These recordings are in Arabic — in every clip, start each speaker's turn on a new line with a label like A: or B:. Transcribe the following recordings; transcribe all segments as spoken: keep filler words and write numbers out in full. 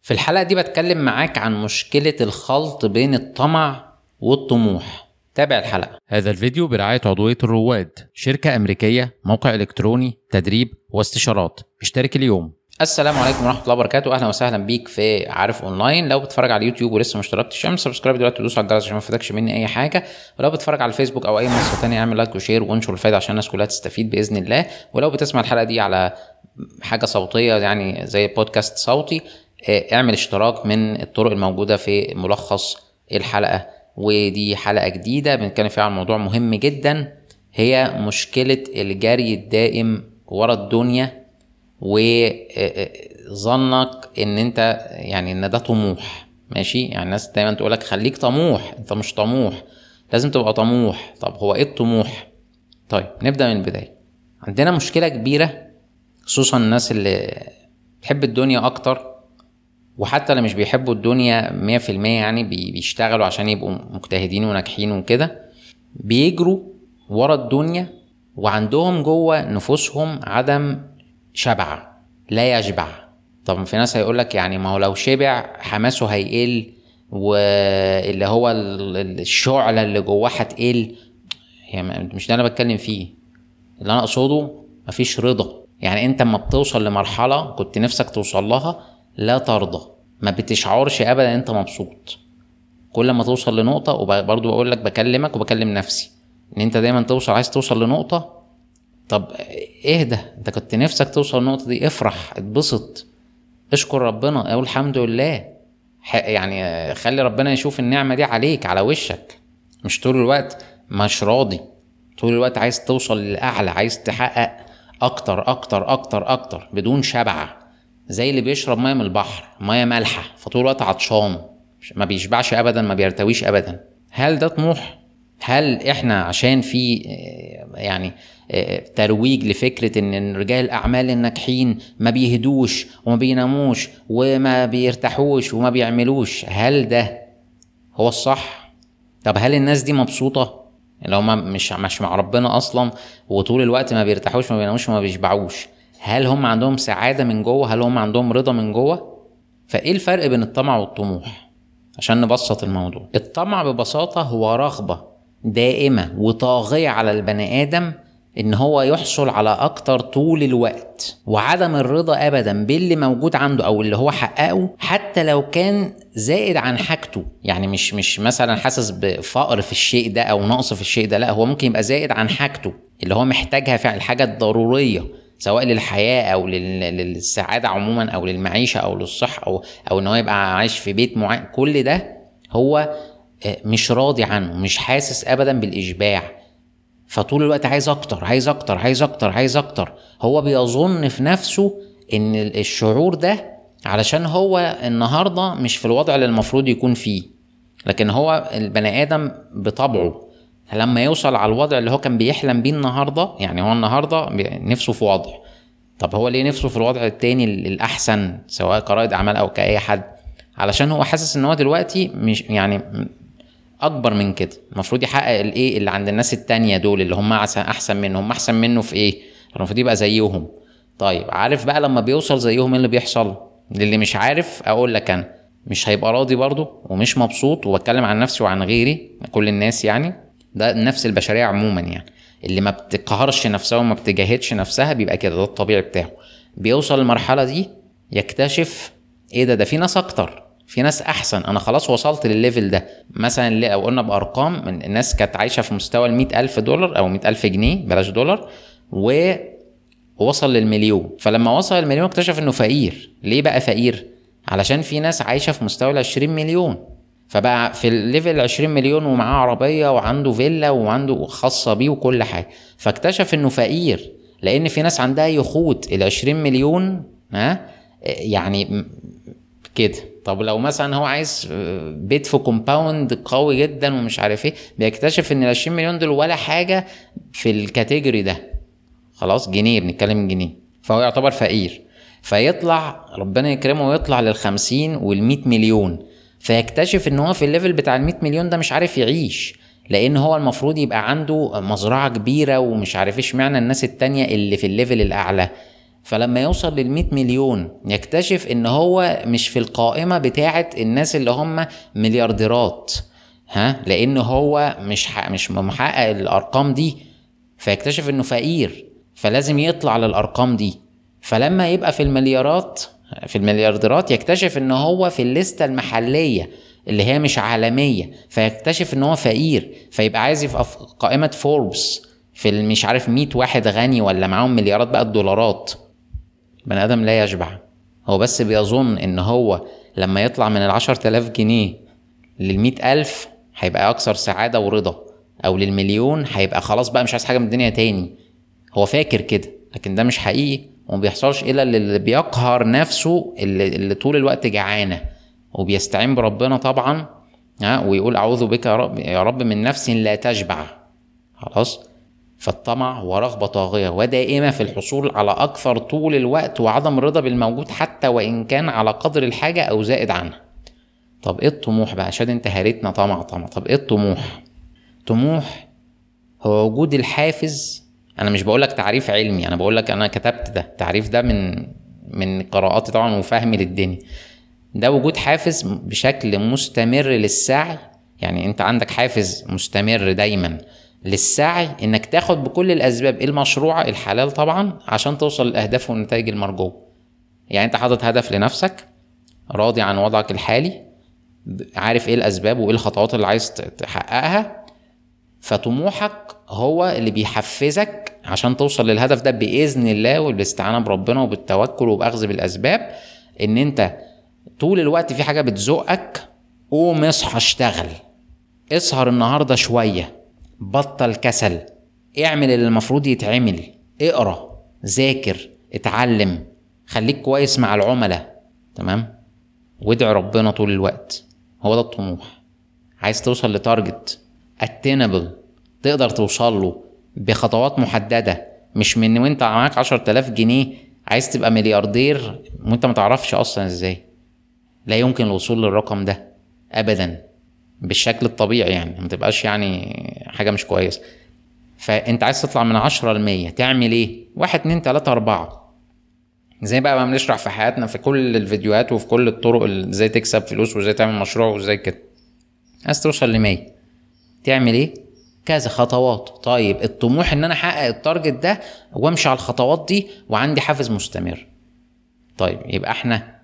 A: في الحلقة دي بتكلم معاك عن مشكلة الخلط بين الطمع والطموح. تابع الحلقة.
B: هذا الفيديو برعاية عضوية الرواد، شركة أمريكية، موقع إلكتروني، تدريب واستشارات. اشترك اليوم.
A: السلام عليكم ورحمة الله وبركاته. أهلا وسهلا بيك في عارف أونلاين. لو بتتفرج على اليوتيوب ولسه مشتركتش اعمل سبسكرايب دلوقتي ودوس على الجرس عشان ما يفوتكش مني أي حاجة. ولو بتتفرج على الفيسبوك أو أي منصة تانية اعمل لايك وشير وانشر الفايدة عشان الناس كلها تستفيد بإذن الله. ولو بتسمع الحلقة دي على حاجة صوتية يعني زي بودكاست صوتي اعمل اشتراك من الطرق الموجودة في ملخص الحلقة. ودي حلقة جديدة بنتكلم فيها عن موضوع مهم جدا، هي مشكلة الجري الدائم ورا الدنيا وظنك ان انت يعني ان ده طموح. ماشي، يعني الناس دايما تقولك خليك طموح، انت مش طموح، لازم تبقى طموح. طب هو ايه الطموح؟ طيب نبدأ من البداية. عندنا مشكلة كبيرة خصوصا الناس اللي بتحب الدنيا اكتر، وحتى اللي مش بيحبوا الدنيا مية في المية يعني بيشتغلوا عشان يبقوا مجتهدين وناجحين وكده، بيجروا ورا الدنيا وعندهم جوه نفوسهم عدم شبع، لا يشبع. طب في ناس هيقولك يعني ما هو لو شبع حماسه هيقل واللي هو الشعلة اللي جواه هتقل. هي مش ده انا بتكلم فيه. اللي انا اقصده مفيش رضا. يعني انت اما بتوصل لمرحلة كنت نفسك توصل لها لا ترضى، ما بتشعرش ابدا انت مبسوط. كل ما توصل لنقطة، وبرضو بقول لك بكلمك وبكلم نفسي ان انت دايما توصل عايز توصل لنقطة. طب اهدى، انت كنت نفسك توصل للنقطة دي، افرح، اتبسط، اشكر ربنا، اقول الحمد لله. يعني خلي ربنا يشوف النعمة دي عليك على وشك. مش طول الوقت مش راضي، طول الوقت عايز توصل للأعلى، عايز تحقق اكتر اكتر اكتر اكتر بدون شبع. زي اللي بيشرب ميه من البحر، ميه مالحه، فطول الوقت عطشان، ما بيشبعش ابدا، ما بيرتويش ابدا. هل ده طموح؟ هل احنا عشان في يعني ترويج لفكره ان رجال الاعمال الناجحين ما بيهدوش وما بيناموش وما بيرتاحوش وما بيعملوش، هل ده هو الصح؟ طب هل الناس دي مبسوطه اللي هم مش مش مع ربنا اصلا وطول الوقت ما بيرتاحوش ما بيناموش وما بيشبعوش؟ هل هم عندهم سعادة من جوه؟ هل هم عندهم رضا من جوه؟ فايه الفرق بين الطمع والطموح؟ عشان نبسط الموضوع، الطمع ببساطة هو رغبة دائمة وطاغية على البني آدم ان هو يحصل على اكتر طول الوقت، وعدم الرضا ابدا باللي موجود عنده او اللي هو حققه حتى لو كان زائد عن حاجته. يعني مش مش مثلا حاسس بفقر في الشيء ده او نقص في الشيء ده، لا، هو ممكن يبقى زائد عن حاجته اللي هو محتاجها فعلا، الحاجة الضرورية سواء للحياة او للسعادة عموما او للمعيشة او للصحة او او ان هو يبقى عايش في بيت معين. كل ده هو مش راضي عنه، مش حاسس ابدا بالاشباع، فطول الوقت عايز اكتر عايز اكتر عايز اكتر عايز اكتر. هو بيظن في نفسه ان الشعور ده علشان هو النهاردة مش في الوضع اللي المفروض يكون فيه، لكن هو البني ادم بطبعه لما يوصل على الوضع اللي هو كان بيحلم بيه النهاردة، يعني هو النهاردة نفسه في وضع، طب هو ليه نفسه في الوضع التاني الأحسن سواء كرائد أعمال أو كأي حد؟ علشان هو حاسس ان هو دلوقتي مش يعني أكبر من كده، المفروض يحقق الإيه اللي عند الناس التانية دول اللي هم أحسن منه. هم أحسن منه في إيه؟ المفروض يبقى زيهم. طيب عارف بقى لما بيوصل زيهم ايه اللي بيحصل؟ اللي مش عارف أقول لك أنا مش هيبقى راضي برضو ومش مبسوط، وبتكلم عن نفسي وعن غيري كل الناس، يعني ده النفس البشرية عموما. يعني اللي ما بتقهرش نفسها وما بتجاهدش نفسها بيبقى كده، ده الطبيعي بتاعه. بيوصل المرحلة دي يكتشف ايه ده ده في ناس اكتر، في ناس احسن، انا خلاص وصلت للليفل ده. مثلا لو قلنا بارقام، من الناس كانت عايشة في مستوى المئة الف دولار او مئة الف جنيه بلاش دولار، ووصل للمليون. فلما وصل المليون اكتشف انه فقير. ليه بقى فقير؟ علشان في ناس عايشة في مستوى العشرين مليون، فبقى في الليفل عشرين مليون ومعاه عربية وعنده فيلا وعنده خاصة بيه وكل حاجة، فاكتشف انه فقير لان في ناس عندها يخوت العشرين مليون. ها يعني كده. طب لو مثلا هو عايز بيت في كومباوند قوي جدا ومش عارف ايه، بيكتشف ان العشرين مليون دول ولا حاجة في الكاتيجوري ده، خلاص جنيه، بنتكلم جنيه، فهو يعتبر فقير. فيطلع ربنا يكرمه ويطلع للخمسين والمئة مليون، فيكتشف ان هو في الليفل بتاع المئة مليون ده مش عارف يعيش، لان هو المفروض يبقى عنده مزرعة كبيرة ومش عارف ايش معنى الناس التانية اللي في الليفل الاعلى فلما يوصل للمئة مليون يكتشف ان هو مش في القائمة بتاعة الناس اللي هم مليارديرات، ها، لان هو مش ح... مش محقق الارقام دي، فيكتشف انه فقير، فلازم يطلع للارقام دي. فلما يبقى في المليارات في المليارديرات يكتشف ان هو في الليستة المحلية اللي هي مش عالمية، فيكتشف ان هو فقير، فيبقى عايز يبقى في قائمة فوربس في مش عارف مية واحد غني ولا معاهم مليارات بقى الدولارات. بني ادم لا يشبع، هو بس بيظن ان هو لما يطلع من العشر تلاف جنيه للمئة الف هيبقى اكثر سعادة ورضا، او للمليون هيبقى خلاص بقى مش عايز حاجة من الدنيا تاني. هو فاكر كده، لكن ده مش حقيقي، وما بيحصلش الا اللي بيقهر نفسه، اللي, اللي طول الوقت جعانة وبيستعين بربنا طبعا، ها، ويقول اعوذ بك يا رب, يا رب من نفس لا تشبع. خلاص. فالطمع ورغبة طاغية ودائمة في الحصول على أكثر طول الوقت، وعدم الرضا بالموجود حتى وإن كان على قدر الحاجة أو زائد عنها. طب إيه الطموح بقى؟ عشان انت هارتنا طمع طمع. طب إيه الطموح؟ طموح هو وجود الحافز. أنا مش بقولك تعريف علمي، أنا بقولك أنا كتبت ده تعريف ده من من قراءاتي طبعا وفهمي للدنيا. ده وجود حافز بشكل مستمر للسعي، يعني انت عندك حافز مستمر دايما للسعي انك تاخد بكل الاسباب المشروعة الحلال طبعا عشان توصل للاهداف والنتائج المرجوة. يعني انت حاطط هدف لنفسك، راضي عن وضعك الحالي، عارف ايه الاسباب وايه الخطوات اللي عايز تحققها، فطموحك هو اللي بيحفزك عشان توصل للهدف ده بإذن الله، وبالاستعانة بربنا وبالتوكل وبأخذ بالأسباب. ان انت طول الوقت في حاجة بتزقك، قوم اصحى اشتغل، اسهر النهاردة شوية، بطل كسل، اعمل اللي المفروض يتعمل، اقرأ، ذاكر، اتعلم، خليك كويس مع العملاء، تمام، وادعي ربنا طول الوقت. هو ده الطموح. عايز توصل لتارجت attainable تقدر توصل له بخطوات محددة، مش من وانت معاك عشر تلاف جنيه عايز تبقى ملياردير وانت متعرفش اصلا ازاي. لا يمكن الوصول للرقم ده ابدا بالشكل الطبيعي، يعني ما تبقاش يعني حاجة مش كويسة. فانت عايز تطلع من عشرة لمية، تعمل ايه؟ واحد اتنين تلاتة اربعة، زي بقى ما بنشرح في حياتنا في كل الفيديوهات وفي كل الطرق ازاي تكسب فلوس وازاي تعمل مشروع وازاي كده. عايز توصل لمية، تعمل ايه؟ كذا خطوات. طيب الطموح ان انا احقق التارجت ده وامشي على الخطوات دي وعندي حافز مستمر. طيب يبقى احنا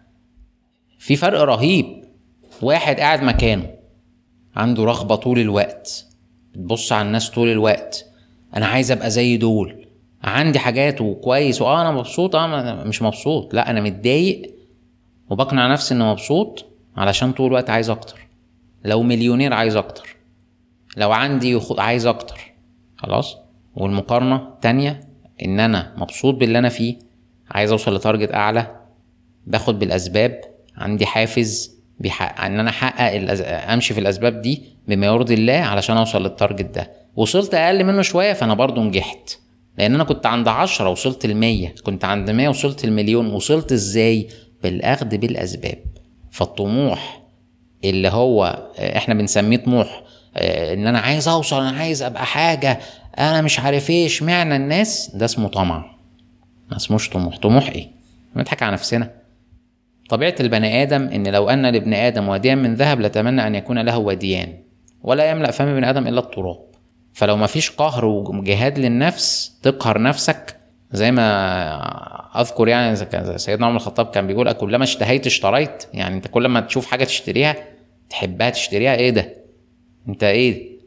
A: في فرق رهيب. واحد قاعد مكانه عنده رغبة طول الوقت، بتبص على الناس طول الوقت، انا عايز ابقى زي دول، عندي حاجات وكويس واه انا مبسوط، اه انا مش مبسوط، لا انا متضايق وبقنع نفسي اني مبسوط علشان طول الوقت عايز اكتر. لو مليونير عايز اكتر، لو عندي عايز اكتر. خلاص. والمقارنة تانية ان انا مبسوط باللي انا فيه، عايز اوصل لتارجت اعلى، باخد بالاسباب، عندي حافز بيحقق ان انا احقق الأز... امشي في الاسباب دي بما يرضي الله علشان اوصل للتارجت ده. وصلت اقل منه شوية فانا برضو نجحت، لان انا كنت عند عشرة وصلت المية، كنت عند مية وصلت المليون. وصلت ازاي؟ بالاخذ بالاسباب. فالطموح اللي هو احنا بنسميه طموح ان انا عايز اوصل، انا عايز ابقى حاجة، انا مش عارف ايش معنى الناس، ده اسمه طمع، ما اسموش طموح. طموح ايه؟ بنضحك على نفسنا. طبيعة البني آدم إن لو أن لابن آدم واديا من ذهب لتمنى أن يكون له واديان، ولا يملأ فم ابن آدم إلا التراب. فلو ما فيش قهر وجهاد للنفس، تقهر نفسك زي ما أذكر يعني سيدنا عمر الخطاب كان بيقول كلما اشتهيت اشتريت. يعني أنت كل ما تشوف حاجة تشتريها تحبها تشتريها. إيه ده؟ أنت إيه؟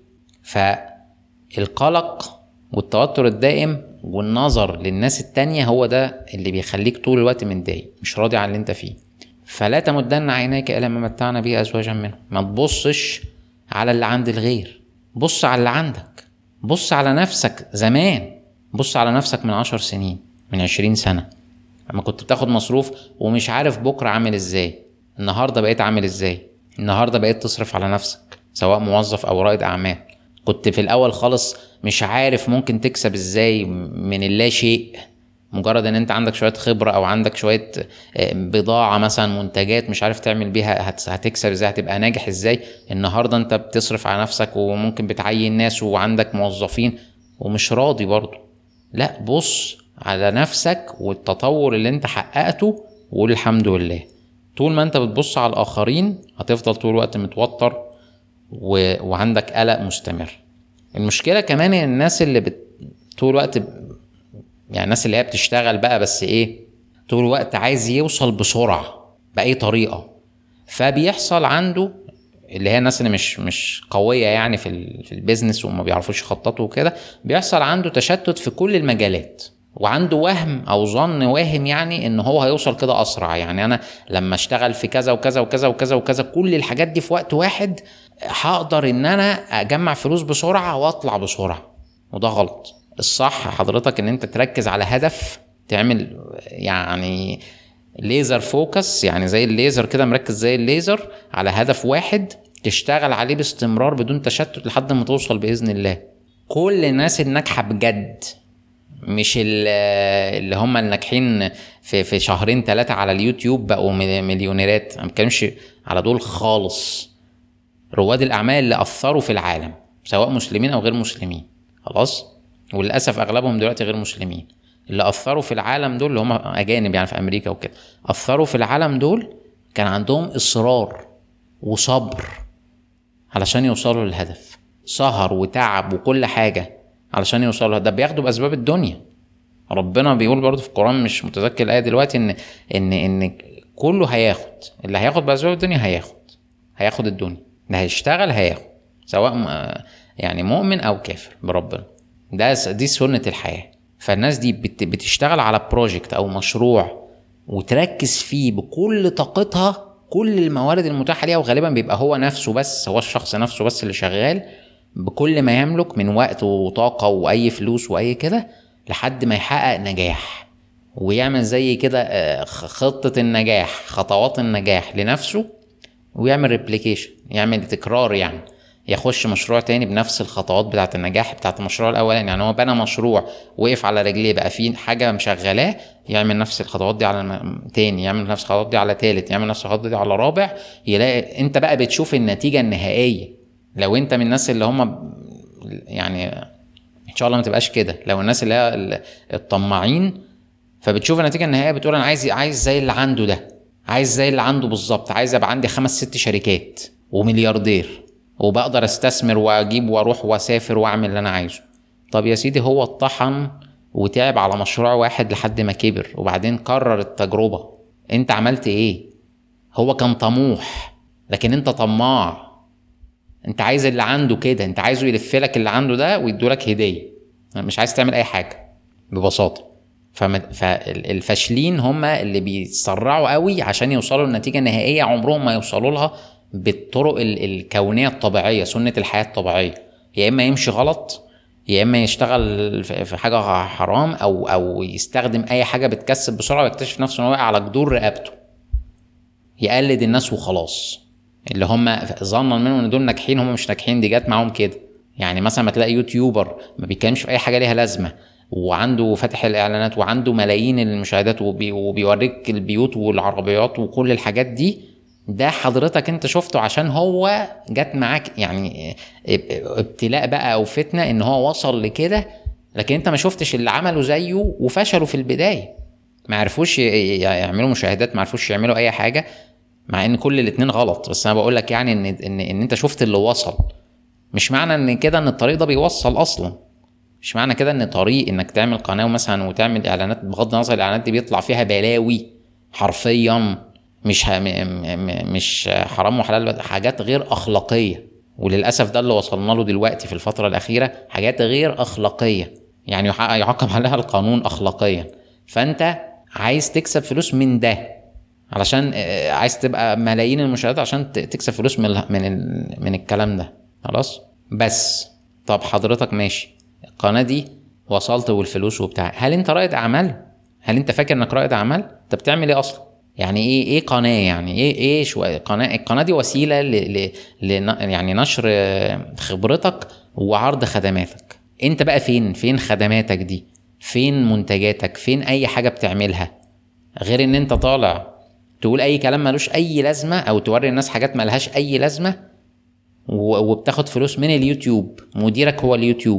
A: فالقلق والتوتر الدائم والنظر للناس التانية هو ده اللي بيخليك طول الوقت متضايق، مش راضي عن اللي انت فيه. فلا تمدن عينيك الى ما متعنا به ازواجا منهم. ما تبصش على اللي عند الغير، بص على اللي عندك. بص على نفسك زمان، بص على نفسك من عشر سنين، من عشرين سنة، لما كنت بتاخد مصروف ومش عارف بكرة عامل ازاي. النهاردة بقيت عامل ازاي؟ النهاردة بقيت تصرف على نفسك سواء موظف او رائد اعمال. كنت في الاول خالص مش عارف ممكن تكسب ازاي من اللا شيء، مجرد ان انت عندك شوية خبرة او عندك شوية بضاعة مثلا منتجات مش عارف تعمل بيها هتكسب ازاي، هتبقى ناجح ازاي. النهاردة انت بتصرف على نفسك وممكن بتعين ناس وعندك موظفين ومش راضي برضو. لا، بص على نفسك والتطور اللي انت حققته وقول الحمد لله. طول ما انت بتبص على الاخرين هتفضل طول الوقت متوتر و... وعندك قلق مستمر. المشكلة كمان ان الناس اللي بت... طول الوقت ب... يعني الناس اللي هي بتشتغل بقى بس ايه طول الوقت عايز يوصل بسرعة بأي طريقة، فبيحصل عنده اللي هي الناس اللي مش مش قوية يعني في ال... في البيزنس وما بيعرفوش يخططوا وكده، بيحصل عنده تشتت في كل المجالات، وعنده وهم او ظن واهم يعني ان هو هيوصل كده اسرع. يعني انا لما اشتغل في كذا وكذا وكذا وكذا وكذا كل الحاجات دي في وقت واحد هقدر ان انا اجمع فلوس بسرعة واطلع بسرعة، وده غلط. الصح حضرتك ان انت تركز على هدف، تعمل يعني ليزر فوكس، يعني زي الليزر كده مركز زي الليزر على هدف واحد تشتغل عليه باستمرار بدون تشتت لحد ما توصل بإذن الله. كل الناس الناجحة بجد، مش اللي هم الناجحين في في شهرين ثلاثة على اليوتيوب بقوا مليونيرات، ما بتكلمش على دول خالص. رواد الأعمال اللي أثروا في العالم سواء مسلمين أو غير مسلمين، خلاص، وللأسف أغلبهم دلوقتي غير مسلمين، اللي أثروا في العالم دول اللي هم أجانب يعني في أمريكا وكده، أثروا في العالم دول كان عندهم إصرار وصبر علشان يوصلوا للهدف، سهر وتعب وكل حاجة علشان يوصلوا. ده بياخدوا بأسباب الدنيا. ربنا بيقول برضو في القرآن، مش متذكر الآية دلوقتي، إن إن إن كله هياخد، اللي هياخد بأسباب الدنيا هياخد هياخد الدنيا، اللي هيشتغل هياخد، سواء يعني مؤمن أو كافر بربنا. ده دي سنة الحياة. فالناس دي بتشتغل على بروجكت أو مشروع وتركز فيه بكل طاقتها، كل الموارد المتاحة ليها، وغالبا بيبقى هو نفسه بس، هو الشخص نفسه بس اللي شغال بكل ما يملك من وقت وطاقة وأي فلوس وأي كده لحد ما يحقق نجاح، ويعمل زي كده خطة النجاح، خطوات النجاح لنفسه، ويعمل ريبليكيشن، يعمل تكرار، يعني يخش مشروع تاني بنفس الخطوات بتاعة النجاح بتاعة المشروع الأولاني. يعني هو بنى مشروع وقف على رجليه بقى فيه حاجة مشغلاه، يعمل نفس الخطوات دي على تاني، يعمل نفس الخطوات دي على تالت، يعمل نفس الخطوات دي على رابع، يلاقي انت بقى بتشوف النتيجة النهائية. لو انت من الناس اللي هم يعني ان شاء الله ما تبقاش كده، لو الناس اللي هي الطماعين فبتشوف النتيجة النهائية بتقول انا عايز عايز زي اللي عنده ده، عايز زي اللي عنده بالظبط، عايز ابقى عندي خمس ست شركات وملياردير وبقدر استثمر واجيب واروح واسافر واعمل اللي انا عايزه. طب يا سيدي هو اتطحن وتعب على مشروع واحد لحد ما كبر وبعدين كرر التجربة، انت عملت ايه؟ هو كان طموح لكن انت طماع، انت عايز اللي عنده كده، انت عايزه يلفلك اللي عنده ده ويدولك هدية، مش عايز تعمل اي حاجة ببساطة. فالفاشلين هم اللي بيسرعوا قوي عشان يوصلوا للنتيجة النهائية، عمرهم ما يوصلوا لها بالطرق الكونية الطبيعية، سنة الحياة الطبيعية. يا إما يمشي غلط، يا إما يشتغل في حاجة حرام، أو أو يستخدم أي حاجة بتكسب بسرعة ويكتشف نفسه إنه واقع على جدور رقبته، يقلد الناس وخلاص، اللي هم ظنا منهم إن دول ناجحين، هم مش ناجحين، دي جات معاهم كده. يعني مثلا ما تلاقي يوتيوبر ما بيتكلمش في أي حاجة ليها لازمة وعنده فتح الإعلانات وعنده ملايين المشاهدات وبي وبيوريك البيوت والعربيات وكل الحاجات دي، ده حضرتك انت شفته عشان هو جات معاك يعني ابتلاء بقى او فتنة ان هو وصل لكده، لكن انت ما شفتش اللي عملوا زيه وفشلوا في البداية، ما عرفوش يعملوا مشاهدات، ما عرفوش يعملوا اي حاجة، مع ان كل الاتنين غلط. بس انا بقول لك يعني ان, ان ان انت شفت اللي وصل، مش معنى ان كده ان الطريق ده بيوصل اصلا، مش معنى كده ان طريق انك تعمل قناة مثلا وتعمل اعلانات، بغض النظر الاعلانات دي بيطلع فيها بلاوي حرفيا، مش مش حرام وحلال، حاجات غير اخلاقيه، وللاسف ده اللي وصلنا له دلوقتي في الفتره الاخيره، حاجات غير اخلاقيه يعني يعاقب عليها القانون اخلاقيا. فانت عايز تكسب فلوس من ده علشان عايز تبقى ملايين المشاهدات عشان تكسب فلوس من من من الكلام ده، خلاص. بس طب حضرتك ماشي، القناه دي وصلت والفلوس وبتاع، هل انت رائد اعمال؟ هل انت فاكر انك رائد اعمال؟ انت بتعمل ايه اصلا؟ يعني ايه ايه قناه؟ يعني ايه ايه شو قناه؟ القناه دي وسيله ل ل ل يعني نشر خبرتك وعرض خدماتك. انت بقى فين فين خدماتك دي؟ فين منتجاتك؟ فين اي حاجه بتعملها غير ان انت طالع تقول اي كلام ملوش اي لازمه، او توري الناس حاجات ملهاش اي لازمه وبتاخد فلوس من اليوتيوب؟ مديرك هو اليوتيوب،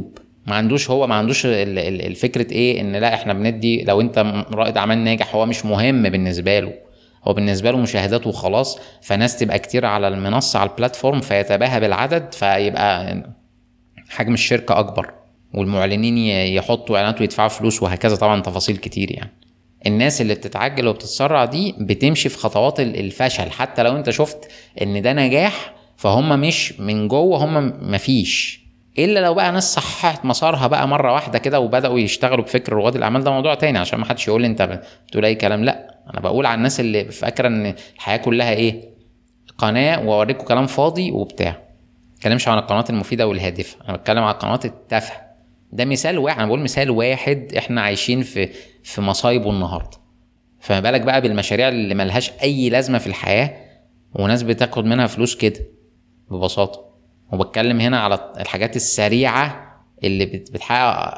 A: ما عندوش هو ما عندوش ال- ال- الفكرة ايه ان لا احنا بندي، لو انت رائد اعمال ناجح هو مش مهم بالنسبة له، هو بالنسبة له مشاهدات وخلاص، فناس تبقى كتير على المنصة على البلاتفورم فيتباهى بالعدد فيبقى حجم الشركة اكبر، والمعلنين ي- يحطوا اعلانات ويدفعوا فلوس وهكذا، طبعا تفاصيل كتير يعني. الناس اللي بتتعجل وبتتسرع دي بتمشي في خطوات ال- الفشل، حتى لو انت شفت ان ده نجاح فهم مش من جوه، هم مفيش، الا لو بقى ناس صححت مسارها بقى مره واحده كده وبداوا يشتغلوا بفكر رواد الاعمال، ده موضوع تاني عشان ما حدش يقول لي انت بتقول اي كلام. لا انا بقول على الناس اللي فاكره ان الحياه كلها ايه، قناه واوريكم كلام فاضي وبتاع. ما بتكلمش عن القنوات المفيده والهادفه، انا بتكلم عن القنوات التافهه. ده مثال واحد، انا بقول مثال واحد احنا عايشين في في مصايبه النهارده، فما بالك بقى بالمشاريع اللي ملهاش اي لازمه في الحياه وناس بتاخد منها فلوس كده ببساطه. وبتكلم هنا على الحاجات السريعه اللي بت- بتحقق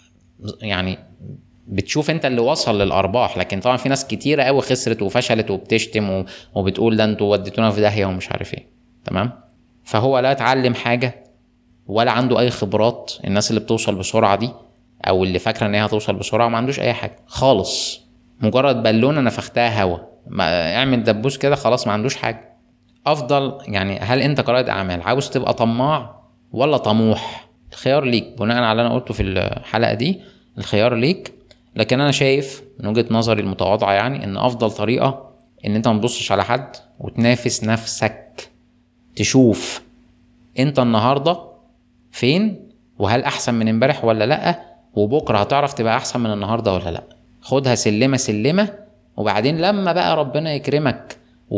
A: يعني، بتشوف انت اللي وصل للارباح، لكن طبعا في ناس كتيره قوي خسرت وفشلت وبتشتم و- وبتقول ده انتوا وديتونا في داهيه ومش عارف ايه. تمام. فهو لا اتعلم حاجه ولا عنده اي خبرات. الناس اللي بتوصل بسرعه دي او اللي فاكره ان هي هتوصل بسرعه ما عندوش اي حاجه خالص، مجرد بالونه نفختها هوا، ما اعمل دبوس كده خلاص، ما عندوش حاجه. افضل يعني، هل انت كرائد اعمال عاوز تبقى طماع ولا طموح؟ الخيار ليك بناء على اللي انا قلته في الحلقه دي، الخيار ليك. لكن انا شايف من وجهه نظري المتواضعه يعني ان افضل طريقه ان انت ما تبصش على حد وتنافس نفسك، تشوف انت النهارده فين وهل احسن من امبارح ولا لا، وبكره هتعرف تبقى احسن من النهارده ولا لا. خدها سلمه سلمه، وبعدين لما بقى ربنا يكرمك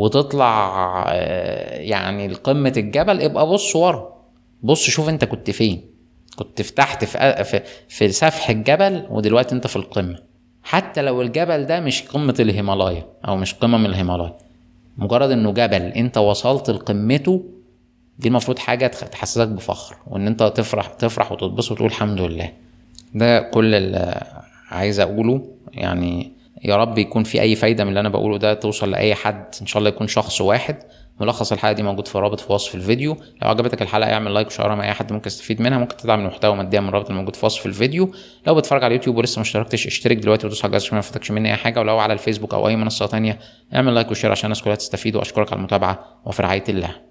A: وتطلع آه، يعني لقمه الجبل، ابقى بص ورا، بص شوف انت كنت فين. كنت في تحت في في, في سفح الجبل ودلوقتي انت في القمه. حتى لو الجبل ده مش قمه الهيمالايا او مش قمم الهيمالايا، مجرد انه جبل انت وصلت لقمته، دي المفروض حاجة تحسسك بفخر، وان انت تفرح تفرح وتتبسط وتقول الحمد لله. ده كل اللي عايز اقوله يعني. يا رب يكون في اي فايدة من اللي انا بقوله ده توصل لاي حد، ان شاء الله يكون شخص واحد. ملخص الحلقة دي موجود في رابط في وصف الفيديو. لو عجبتك الحلقة اعمل لايك وشيرها مع اي حد ممكن يستفيد منها. ممكن تدعم المحتوى ماديا من الرابط الموجود في وصف الفيديو. لو بتتفرج على اليوتيوب ولسه ما اشتركتش اشترك دلوقتي ودوس على الجرس عشان ما يفوتكش مني اي حاجة. ولو على الفيسبوك او اي منصة تانية اعمل لايك وشير عشان الناس كلها تستفيد. واشكرك على المتابعة وفي رعاية الله.